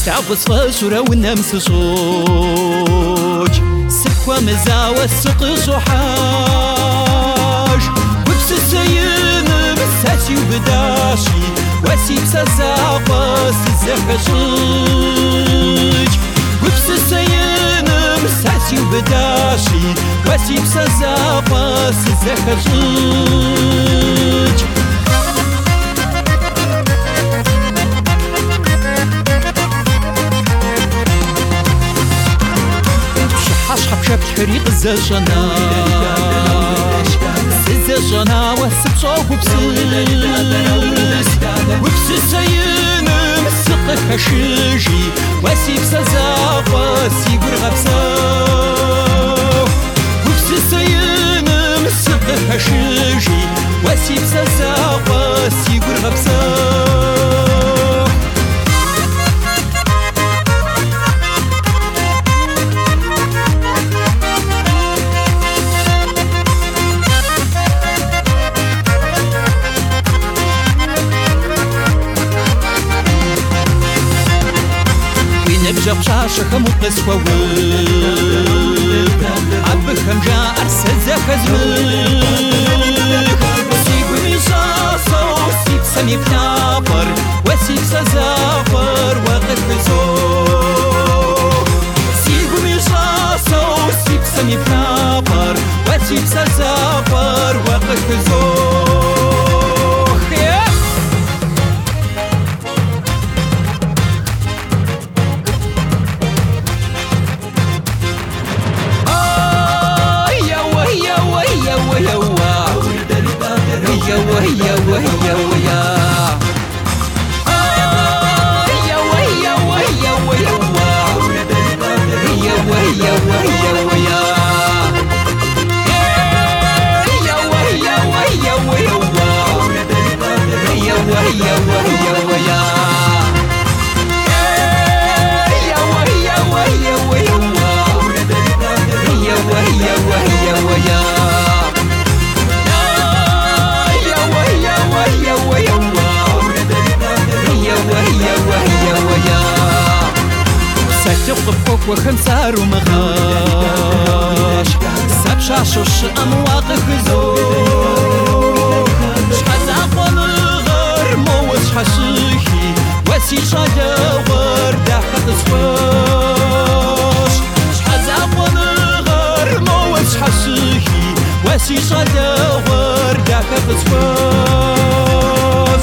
تعبس فاشورة والنمس صوج سكوة مزاوة السقش وحاج وبس السيين مساسي وبداشي واسي بسزاقة سزخشج وبس السيين مساسي وبداشي واسي بسزاقة سزخشج حشحب شاب حريق الزجنا الزجنا واسب صوب وبسس السيين مسق خشيجي واسيب سزاق واسيب رغبساق وبس السيين مسق خشيجي واسيب سزاق واسيب رغبساق نبجب شاشة مقص وود عبخم جاء أرسل زخزمك وسيب ميشاسة وسيب سمي بنابر وسيب سزافر وغد بزوك سيب ميشاسة وسيب سمي بنابر وسيب سزافر وغد بزوك وهي وهي ويا هي وهي وهي ويا هي وهي وهي ويا هي وهي وهي ويا هي وهي وهي ويا هي وهي وهي ويا هي وهي وهي ويا تقفك وخنسار ومغاش سبشاش وش أمواق خزوك شحزاق ومغار موز حشيخي واسي شادور داخل تصفاش شحزاق ومغار موز حشيخي واسي شادور داخل تصفاش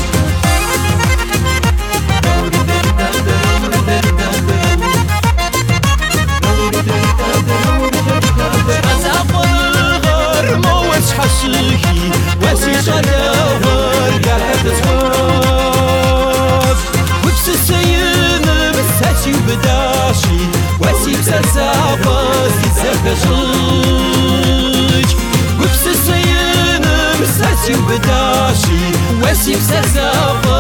حشيخي واسي شداور قاعد تصفاف وبس السيين مساسي وبداشي واسي بسزافة سيزخشج وبس السيين مساسي وبداشي واسي بسزافة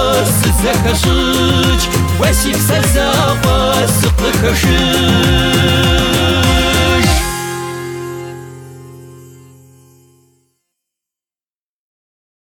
سيزخشج واسي بسزافة سقخشج